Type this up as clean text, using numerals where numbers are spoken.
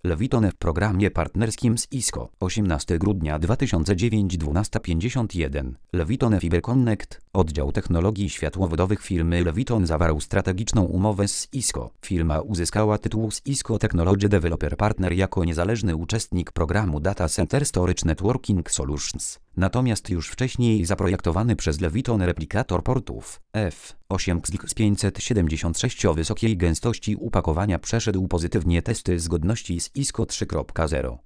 Leviton w programie partnerskim z ISCO. 18 grudnia 2009 12:51. Leviton Fiber Connect, oddział technologii światłowodowych firmy Leviton zawarł strategiczną umowę z ISCO. Firma uzyskała tytuł z ISCO Technology Developer Partner jako niezależny uczestnik programu Data Center Storage Networking Solutions. Natomiast już wcześniej zaprojektowany przez Leviton replikator portów F8XX576 o wysokiej gęstości upakowania przeszedł pozytywnie testy zgodności z ISCO 3.0.